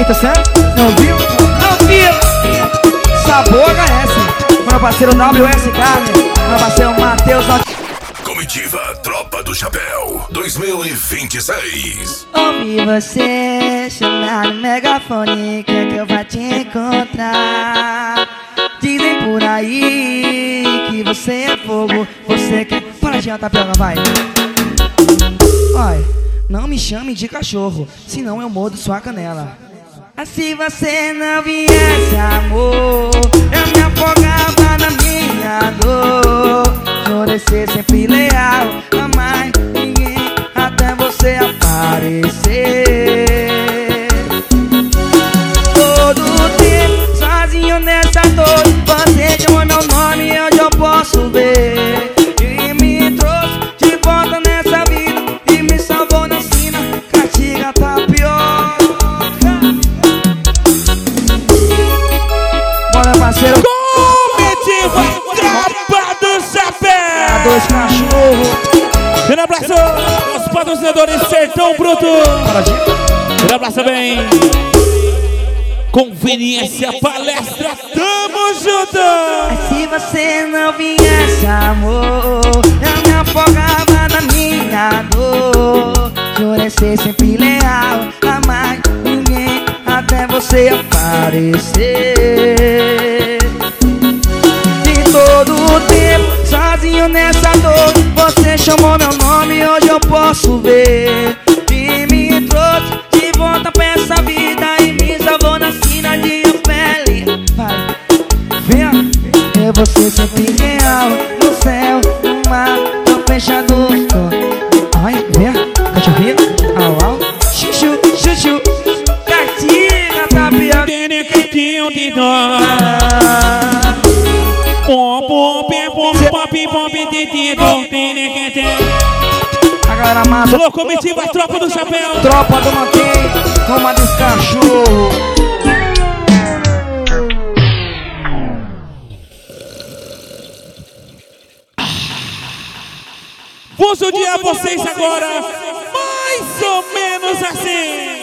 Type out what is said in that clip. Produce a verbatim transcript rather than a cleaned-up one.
aí, tá certo? Não viu? Não viu? Sabor H S. Meu parceiro W S Carne. Meu parceiro Matheus. Comitiva Tropa do Chapéu dois mil e vinte e seis. Ouvi você chamar no megafone, quer que eu vá te encontrar. Dizem por aí que você é fogo, você quer... Para de tapioca, vai. Olha, não me chame de cachorro, senão eu mordo sua canela. Ah, se você não viesse, amor, eu me afogava na minha dor. Jurei ser sempre leal, amar ninguém até você aparecer. Todo tempo sozinho nessa dor, você chamou meu nome e hoje eu posso ver. E me trouxe de volta nessa vida e me salvou na sina, castiga tapioca. Bora, parceiro. Comitiva Tropa do Chapéu. Dois cachorros. Um abraço aos patrocinadores Sertão Bruto. Um abraço também. Conveniência Palestra, tamo junto. Se você não viesse, amor, eu me afogava na minha dor. Jurei ser sempre leal, amar ninguém até você aparecer. De todo o tempo, sozinho nessa dor, você chamou meu nome e hoje eu posso ver. E me trouxe de volta pra essa vida e me salvou na sina de pele. Vai, vem, é você sempre real, no céu, no mar, tô fechado. Ai, vem, cachorrinho, au, au, chuchu, chuchu, cartinha, tapioca. Tenequetinho de dó. Pom, pom, pim, pom, pom, pim, pom, pim, titido, tenequetinho. A galera massa. Alô, comitiva Tropa do Chapéu. Tropa do Mantém, toma desse cachorro. Vou judiar vocês agora, mais ou menos assim.